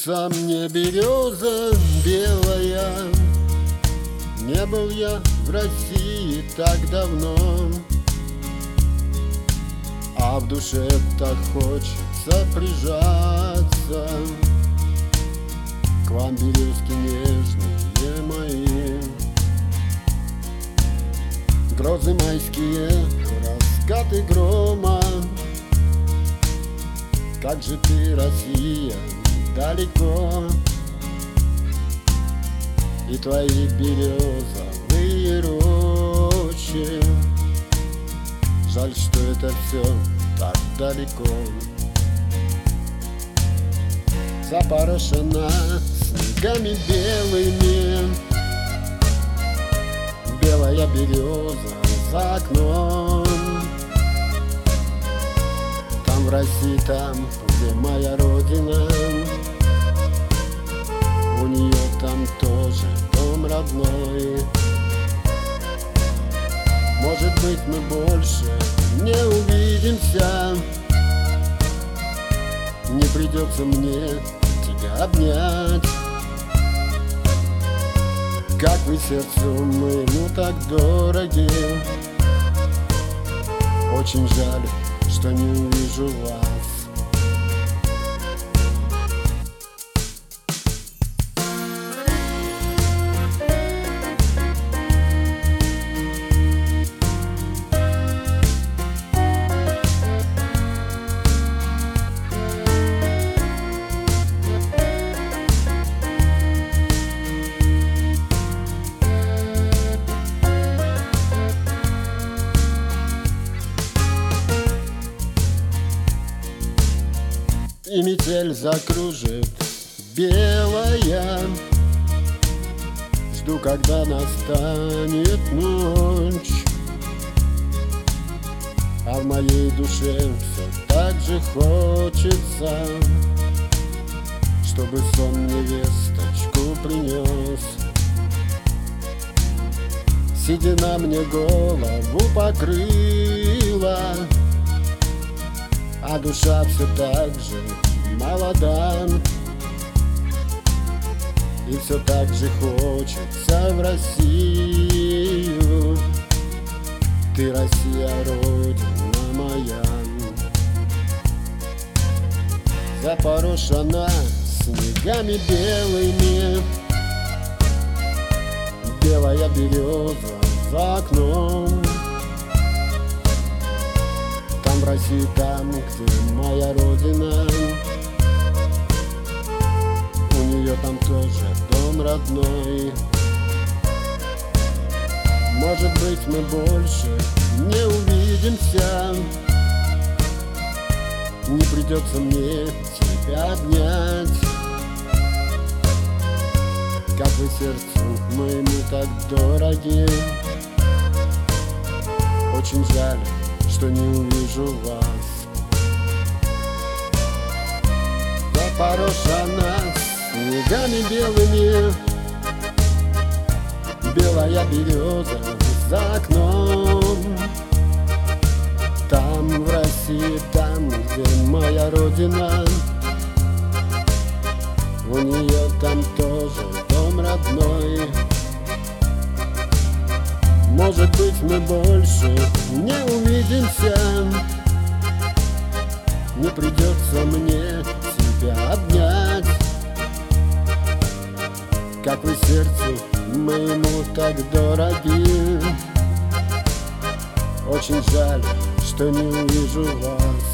Снится мне береза белая. Не был я в России так давно, а в душе так хочется прижаться к вам, березки нежные мои. Грозы майские, раскаты грома. Как же ты, Россия, далеко, и твои березовые рощи. Жаль, что это все так далеко. Запорошена снегами белыми белая береза за окном. Там в России, там, где моя родина, у нее там тоже дом родной. Может быть, мы больше не увидимся, не придется мне тебя обнять. Как вы сердцу моему так дороги, очень жаль, что не увижу вас. И метель закружит белая. Жду, когда настанет ночь, а в моей душе все так же хочется, чтобы сон мне весточку принес. Седина мне голову покрыла, а душа все так же молода, и все так же хочется в Россию. Ты, Россия, родина моя, запорошена снегами белыми белая береза за окном. Там в России, там, где моя родина, у нее там тоже дом родной. Может быть, мы больше не увидимся, не придется мне тебя обнять. Как вы сердцу моему так дороги, очень жаль, что не увижу вас. Запорошена снегами белыми белая береза за окном. Там в России, там, где моя родина, у нее там тоже дом родной. Может быть, мы больше не увидимся, не придется мне тебя обнять. Как вы сердцу моему так дороги, очень жаль, что не увижу вас.